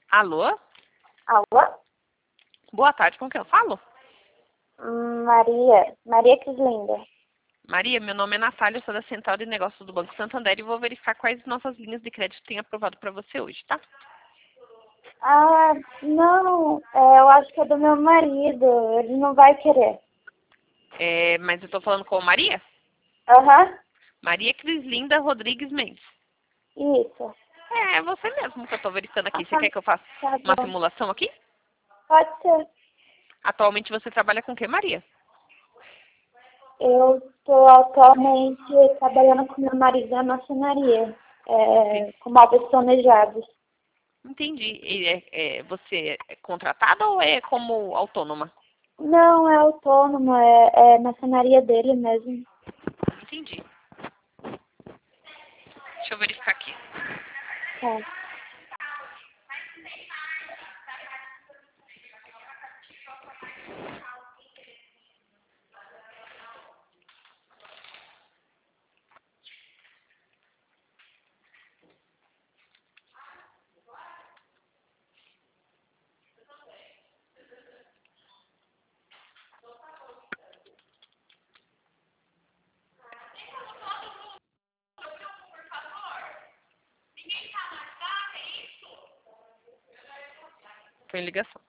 Alô? Alô? Boa tarde, com quem eu falo? Maria Crislinda. Maria, meu nome é Natália, eu sou da Central de Negócios do Banco Santander e vou verificar quais nossas linhas de crédito têm aprovado para você hoje, tá? Ah, não, eu acho que é do meu marido, ele não vai querer. Mas eu tô falando com Maria? Aham, Maria Crislinda Rodrigues Mendes. isso. É você mesmo que eu tô verificando aqui. Você Ah, quer que eu faça tá uma bom. simulação aqui? Pode ser. Atualmente você trabalha com o que, Maria? Eu estou atualmente trabalhando com meu marido na marcenaria, Ente- com móveis planejados. Entendi. Você é contratada ou é como autônoma? Não, é autônomo, é marcenaria dele mesmo. Entendi. Deixa eu verificar aqui. Tá. Foi em ligação.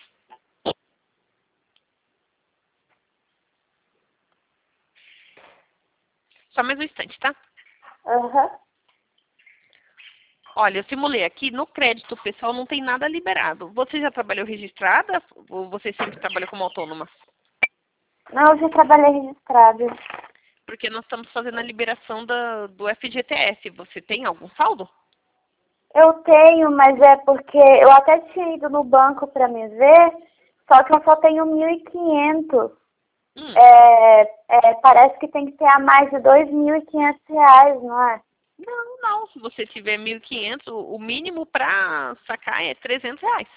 Só mais um instante, tá? Aham. Olha, eu simulei aqui, no crédito pessoal não tem nada liberado. Você já trabalhou registrada ou você sempre trabalhou como autônoma? Não, eu já trabalhei registrado. Porque nós estamos fazendo a liberação do FGTS. Você tem algum saldo? Eu tenho, mas é porque eu até tinha ido no banco para me ver, só que eu só tenho 1.500. Hum, Parece que tem que ter a mais de R$ 2.500, não é? não, não. Se você tiver 1.500, o mínimo para sacar é R$ 300.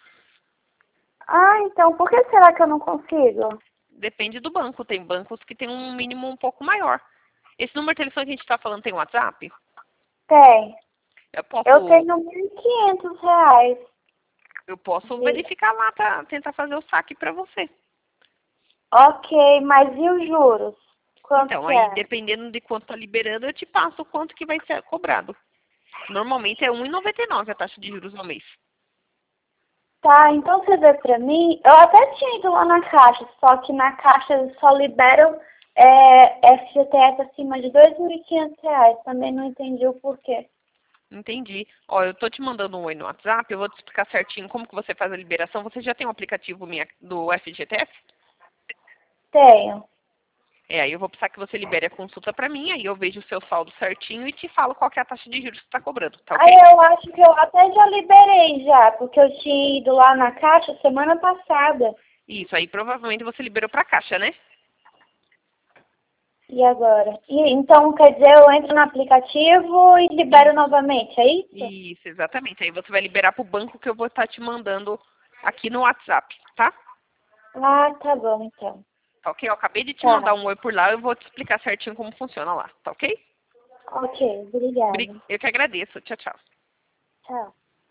Ah, então por que será que eu não consigo? Depende do banco. Tem bancos que tem um mínimo um pouco maior. Esse número de telefone que a gente está falando tem WhatsApp? Tem. Eu Eu posso, tenho R$ 1.500. eu posso De... verificar lá para tentar fazer o saque para você. Ok, mas e os juros? Quanto Então, que aí é? dependendo de quanto está liberando, eu te passo o quanto que vai ser cobrado. Normalmente é 1,99 a taxa de juros ao mês. Tá, então você vê pra mim, eu até tinha ido lá na Caixa, só que na Caixa eles só liberam FGTS acima de R$ 2.500. Também não entendi o porquê. Entendi. Ó, eu tô te mandando um oi no WhatsApp, eu vou te explicar certinho como que você faz a liberação. Você já tem o aplicativo do FGTS? Tenho. Aí eu vou precisar que você libere a consulta para mim, aí eu vejo o seu saldo certinho e te falo qual que é a taxa de juros que está cobrando, tá Aí ok? eu acho que eu até já liberei já, porque eu tinha ido lá na Caixa semana passada. Isso, aí provavelmente você liberou para a Caixa, né? E agora? Então, quer dizer, eu entro no aplicativo e libero Isso, novamente, é isso? isso, exatamente. Aí você vai liberar para o banco que eu vou estar te mandando aqui no WhatsApp, tá? Ah, tá bom, então. Tá ok? Eu acabei de te mandar Tá. um oi por lá, eu vou te explicar certinho como funciona lá, tá ok? Ok, obrigada. Eu que agradeço. Tchau, tchau. Tchau.